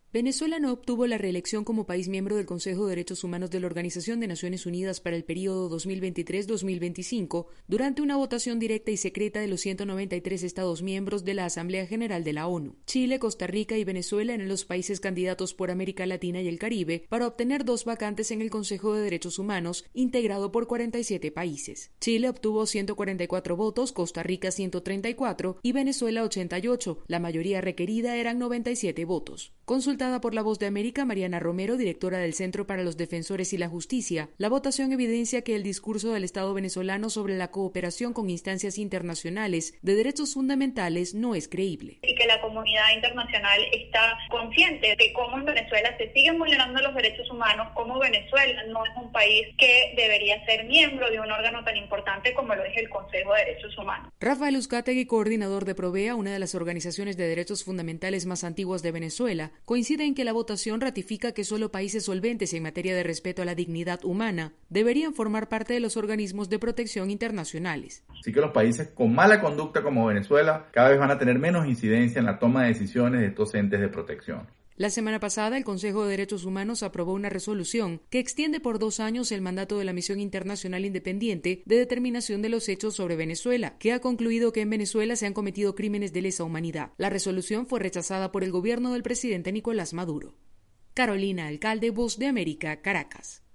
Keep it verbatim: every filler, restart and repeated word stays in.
Venezuela no obtuvo la reelección como país miembro del Consejo de Derechos Humanos de la Organización de Naciones Unidas para el período dos mil veintitrés a dos mil veinticinco durante una votación directa y secreta de los ciento noventa y tres Estados miembros de la Asamblea General de la ONU. Chile, Costa Rica y Venezuela eran los países candidatos por América Latina y el Caribe para obtener dos vacantes en el Consejo de Derechos Humanos, integrado por cuarenta y siete países. Chile obtuvo ciento cuarenta y cuatro votos, Costa Rica ciento treinta y cuatro y Venezuela ochenta y ocho. La mayoría requerida eran noventa y siete votos. Consultada por La Voz de América, Mariana Romero, directora del Centro para los Defensores y la Justicia, la votación evidencia que el discurso del Estado venezolano sobre la cooperación con instancias internacionales de derechos fundamentales no es creíble. Y que la comunidad internacional está consciente de cómo en Venezuela se siguen vulnerando los derechos humanos, cómo Venezuela no es un país que debería ser miembro de un órgano tan importante como lo es el Consejo de Derechos Humanos. Rafael Uzcategui, coordinador de Provea, una de las organizaciones de derechos fundamentales más antiguas de Venezuela, coincide en que la votación ratifica que solo países solventes en materia de respeto a la dignidad humana deberían formar parte de los organismos de protección internacionales. Así que los países con mala conducta como Venezuela cada vez van a tener menos incidencia en la toma de decisiones de estos entes de protección. La semana pasada, el Consejo de Derechos Humanos aprobó una resolución que extiende por dos años el mandato de la Misión Internacional Independiente de Determinación de los Hechos sobre Venezuela, que ha concluido que en Venezuela se han cometido crímenes de lesa humanidad. La resolución fue rechazada por el gobierno del presidente Nicolás Maduro. Carolina Alcalde, Voz de América, Caracas.